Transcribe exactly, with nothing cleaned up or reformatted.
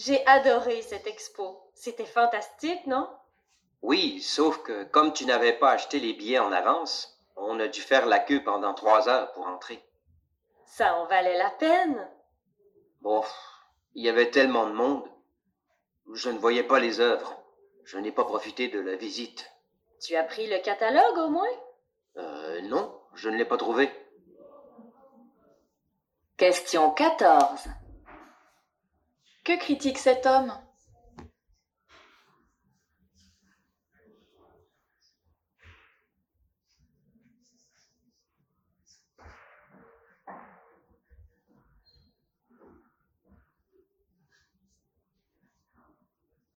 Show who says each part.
Speaker 1: J'ai adoré cette expo. C'était fantastique, non?
Speaker 2: Oui, sauf que comme tu n'avais pas acheté les billets en avance, on a dû faire la queue pendant trois heures pour entrer.
Speaker 1: Ça en valait la peine.
Speaker 2: Bon, il y avait tellement de monde. Je ne voyais pas les œuvres. Je n'ai pas profité de la visite.
Speaker 1: Tu as pris le catalogue au moins?
Speaker 2: Euh, non, je ne l'ai pas trouvé.
Speaker 3: Question quatorze.
Speaker 4: Que critique cet homme?